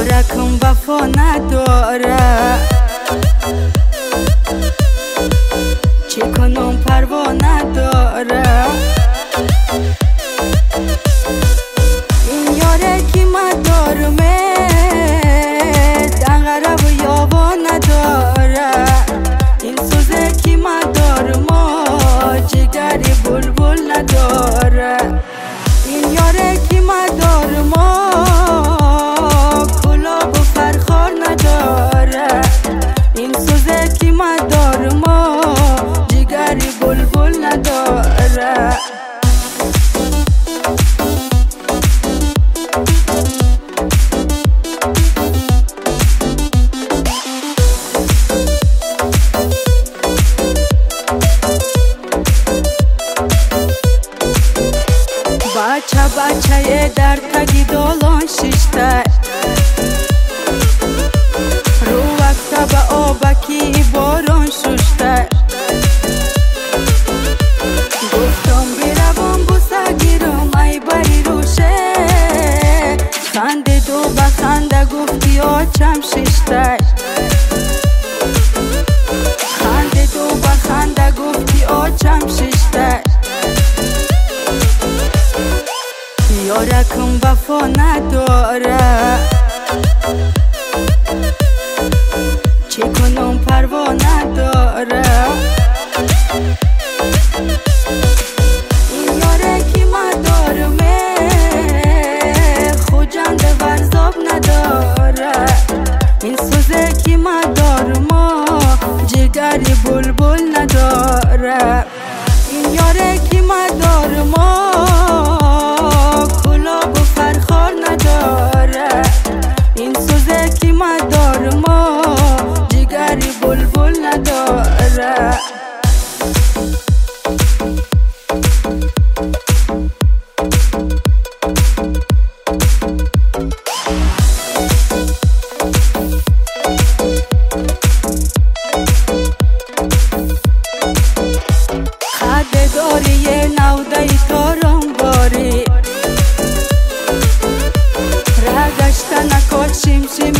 یارکم وفا نداره، چی کنم پروا نداره. این یاره کی مدارمه دنگره و یابا نداره. این سوزه کی مدارمه جگری بلبل نداره. این یاره کی مدارمه کلاب و فرخار نداره. این سوزه کی مدارمه جگری بلبل نداره. بچه در تگی دالان ششته رو وقتا به آبکی باران ششته. گفتم بیروان بوسه گیرم ای بری روشه، خنده دو بخنده گفتی آچم ششته. خنده دو بخنده گفتی آچم ششته. یارکم وفا نداره، چی کنم پروا نداره. این یاره کی مدارمه خوجند ورزاب نداره. این سوزه کی مدارمه جگری بلبل نداره. این یاره کی مدارمه این سوزه کی مدارمه جگری بلبل نداره. خده داری یه نوده تارم باری، رگشتن نکات شیم